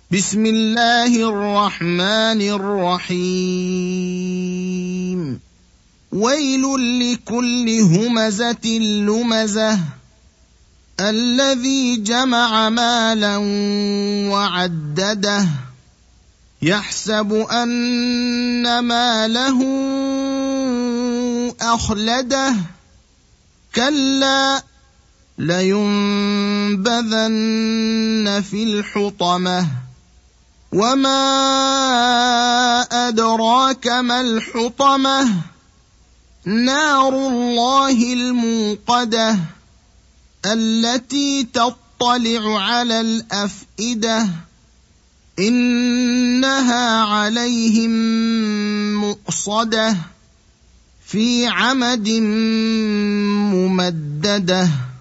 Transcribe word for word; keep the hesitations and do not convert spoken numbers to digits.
بسم الله الرحمن الرحيم ويل لكل همزة لمزة الذي جمع مالا وعدده يحسب أن ماله أخلده كلا لينبذن في الحطمة وما أدراك ما الحطمة نار الله الموقدة التي تطلع على الأفئدة إنها عليهم مؤصدة في عمد ممددة.